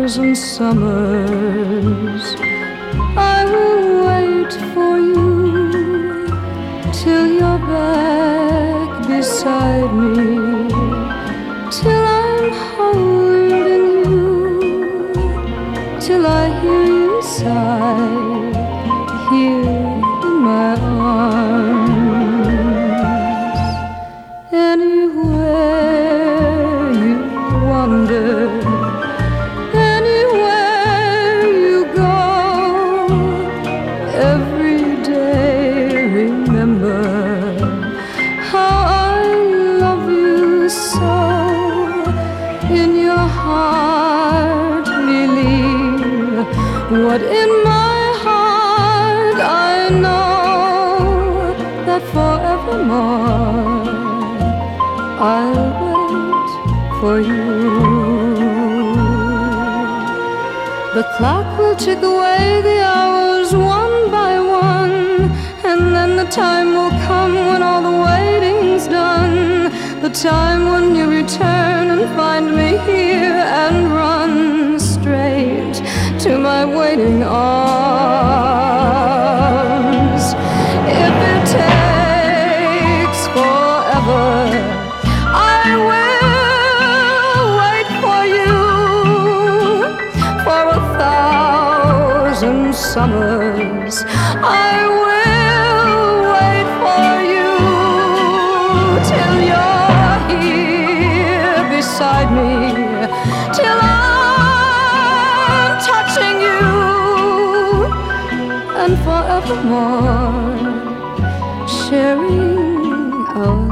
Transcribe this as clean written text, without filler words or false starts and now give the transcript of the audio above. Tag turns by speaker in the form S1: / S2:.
S1: 1,000 summers. I will wait for you till you're back beside me, till I'm holding you, till I hear you sigh here in my arms. Anywhere you wander, anywhere you go, every day remember how I love you so. In your heart believe what in my heart I know, that forevermore I'll wait for you. The clock will tick away the hours one by one, and then the time will come when all the waiting's done. The time when you return and find me here and run straight to my waiting arms. If it takes forever, I will wait for you for 1,000 summers. I will wait for you till you're here beside me, till I'm touching you, and forevermore sharing our